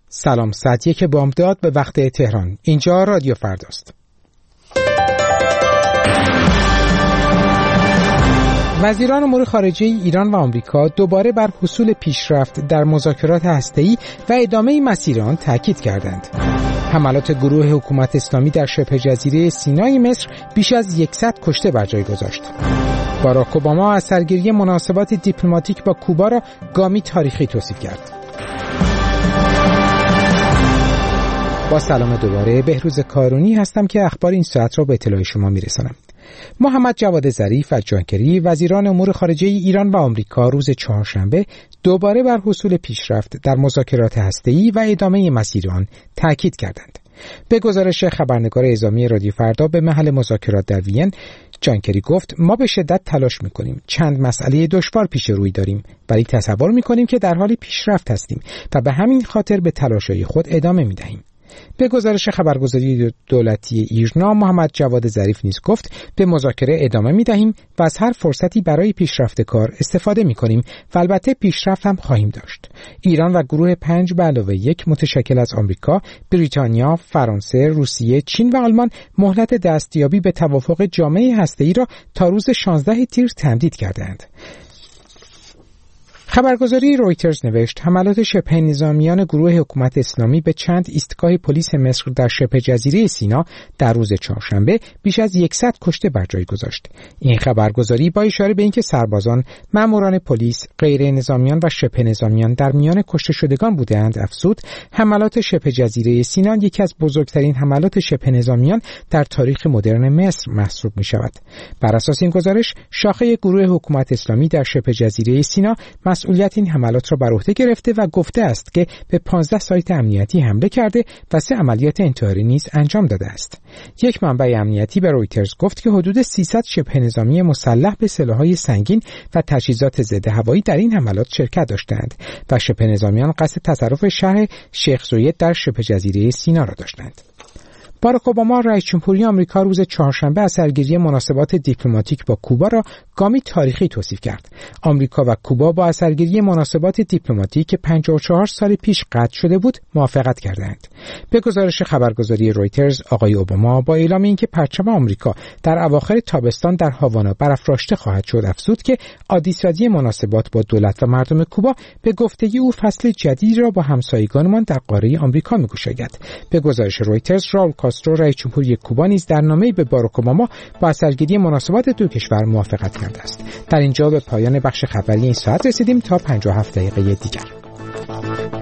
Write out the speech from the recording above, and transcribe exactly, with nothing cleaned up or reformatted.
سلام، ساعت یک بامداد به وقت تهران. اینجا رادیو فرداست. وزیران امور خارجه ایران و آمریکا دوباره بر حصول پیشرفت در مذاکرات هسته‌ای و ادامه مسیر آن تاکید کردند. حملات گروه حکومت اسلامی در شبه جزیره سینای مصر بیش از صد کشته بر جای گذاشت. باراک اوباما از سرگیری مناسبات دیپلماتیک با کوبا را گامی تاریخی توصیف کرد. با سلام دوباره، بهروز کارونی هستم که اخبار این ساعت را به اطلاع شما میرسانم. محمد جواد ظریف و جان کری، وزیران امور خارجه ایران و آمریکا، روز چهارشنبه دوباره بر حصول پیشرفت در مذاکرات هسته‌ای و ادامه مسیر آن تاکید کردند. به گزارش خبرنگار اعزامی رادیو فردا به محل مذاکرات در وین، جان کری گفت: ما به شدت تلاش می‌کنیم. چند مسئله دشوار پیش روی داریم، ولی تصور می‌کنیم که در حال پیشرفت هستیم و به همین خاطر به تلاش‌های خود ادامه می‌دهیم. به گزارش خبرگزاری دولتی ایرنا، محمد جواد ظریف نیز گفت: به مذاکره ادامه می‌دهیم و از هر فرصتی برای پیشرفت کار استفاده می‌کنیم و البته پیشرفت هم خواهیم داشت. ایران و گروه پنج به علاوه یک متشکل از آمریکا، بریتانیا، فرانسه، روسیه، چین و آلمان مهلت دستیابی به توافق جامع هسته‌ای را تا روز شانزده تیر تمدید کردند. خبرگزاری رویترز نوشت: حملات شبه نظامیان گروه حکومت اسلامی به چند ایستگاه پلیس مصر در شبه جزیره سینا در روز چهارشنبه بیش از صد کشته بر جای گذاشت. این خبرگزاری با اشاره به اینکه سربازان، ماموران پلیس، غیر نظامیان و شبه نظامیان در میان کشته شدگان بودند، افزود: حملات شبه جزیره سینا یکی از بزرگترین حملات شبه نظامیان در تاریخ مدرن مصر محسوب می شود. بر اساس این گزارش، شاخه گروه حکومت اسلامی در شبه جزیره سینا مسئولیت این حملات را بر عهده گرفته و گفته است که به پانزده سایت امنیتی حمله کرده و سه عملیات انتحاری نیز انجام داده است. یک منبع امنیتی به رویترز گفت که حدود سیصد شبه نظامی مسلح به سلاح‌های سنگین و تجهیزات ضد هوایی در این حملات شرکت داشتند و شبه نظامیان قصد تصرف شهر شیخ زوید در شبه جزیره سینا را داشتند. باراک اوباما، رئیس جمهوری آمریکا، روز چهارشنبه از سرگیری مناسبات دیپلماتیک با کوبا را گامی تاریخی توصیف کرد. آمریکا و کوبا با سرگیری مناسبات دیپلماتیک که پنجاه و چهار سال پیش قطع شده بود موافقت کردند. به گزارش خبرگزاری رویترز، آقای اوباما با اعلام اینکه پرچم آمریکا در اواخر تابستان در هاوانا برافراشته خواهد شد، افزود که عادی‌سازی مناسبات با دولت و مردم کوبا به گفتگی او فصل جدیدی را با همسایگانمان در قاره آمریکا می‌گشاید. به گزارش رویترز، راول کاسترو، رئیس جمهوری کوبا، نیز در نامه‌ای به باراک اوباما با سرگیری مناسبات دو کشور موافقت کرده است. در اینجا به پایان بخش خبری این ساعت رسیدیم. تا پنجاه و هفت دقیقه دیگر.